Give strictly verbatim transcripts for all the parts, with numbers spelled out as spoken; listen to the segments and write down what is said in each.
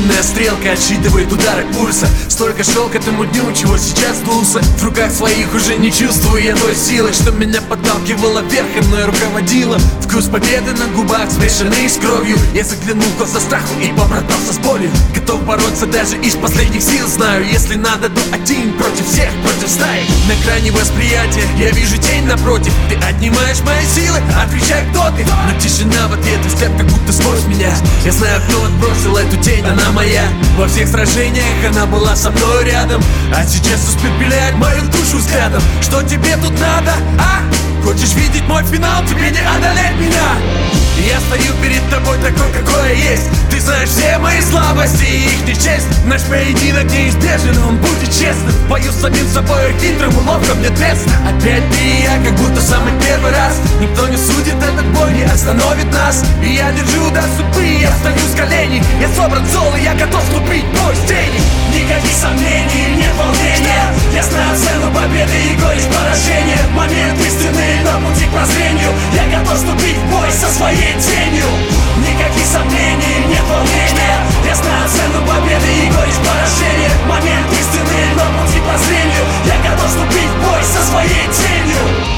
Лунная стрелка отсчитывает удары пульса. Столько шел к этому дню, чего сейчас сдулся. В руках своих уже не чувствую я той силы, что меня подталкивала вверх и мной руководила. Вкус победы на губах, смешанный с кровью. Я заглянул в глаза страху и побратался с болью. Готов бороться даже из последних сил. Знаю, если надо, то один против всех, против стаи. На грани восприятия я вижу тень напротив. Ты отнимаешь мои силы, отвечай, кто ты. Но тишина в ответ, взгляд как будто сквозь меня. Я знаю, кто отбросил эту тень, она моя. Во всех сражениях она была со мной рядом, а сейчас испепеляет мою душу взглядом. Что тебе тут надо, а? Хочешь видеть мой финал, тебе не одолеть меня. Я стою перед тобой такой, какой я есть. Ты знаешь все мои слабости и их нечесть. Наш поединок неизбежен, он будет честным. Бою с самим собой, хитрым уловком мне трестно. Опять ты и я, как будто самый первый раз. Никто не судит, этот бой не остановит нас. И я держу до судьбы, я встаю с коленей. Я собран зол, и я готов вступить в бой с тени. Никаких сомнений, нет волнения. Я знаю цену победы и горечь поражения. Момент истины на пути к прозрению. Я готов вступить в бой со своей тенью. Никаких сомнений, нет волнения. Я знаю цену победы и горечь поражения. Момент истины на пути к прозрению. Я готов вступить в бой со своей тенью.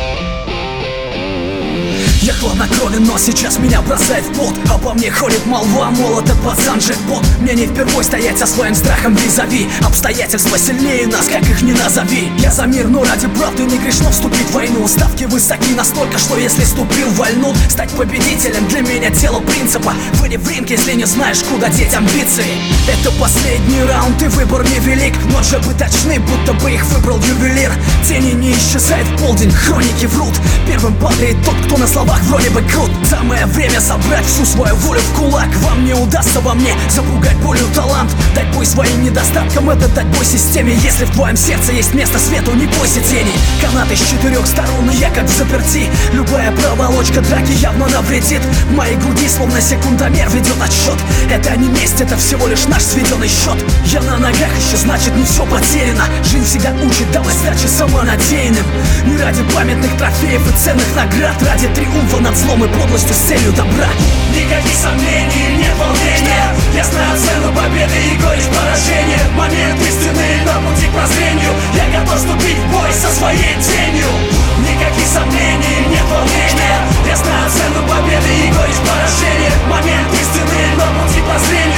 Я хладнокровен, но сейчас меня бросает в пот. Обо мне ходит молва, мол, это пацан джекпот. Мне не впервой стоять со своим страхом визави. Обстоятельства сильнее нас, как их ни назови. Я за мир, но ради правды не грешно вступить в войну. Ставки высоки настолько, что если ступил в войну, стать победителем для меня дело принципа. Выйди в ринг, если не знаешь, куда деть амбиции. Это последний раунд, и выбор невелик. Ножи бы точны, будто бы их выбрал ювелир. Тени не исчезают в полдень, хроники врут. Первым падает тот, кто на словах вроде бы крут. Самое время собрать всю свою волю в кулак. Вам не удастся во мне запугать болью талант. Дать бой своим недостаткам, это дать бой системе. Если в твоем сердце есть место свету, не бойся тени. Канаты с четырех сторон, и я как в заперти. Любая проволочка драки явно навредит. В моей груди словно секундомер ведет отсчет. Это не месть, это всего лишь наш сведенный счет. Я на ногах еще, значит не все потеряно. Жизнь всегда учит, давай сдачи самонадеянным. Не ради памятных трофеев и ценных наград, ради триумфа над злом и подлостью с целью добра. Никаких сомнений, нет волнения. Я знаю цену победы и горечь поражения. Момент истины на пути к прозрению. Я готов вступить в бой со своей тенью. Никаких сомнений, нет волнения. Я знаю цену победы и горечь поражения. Момент истины на пути к прозрению.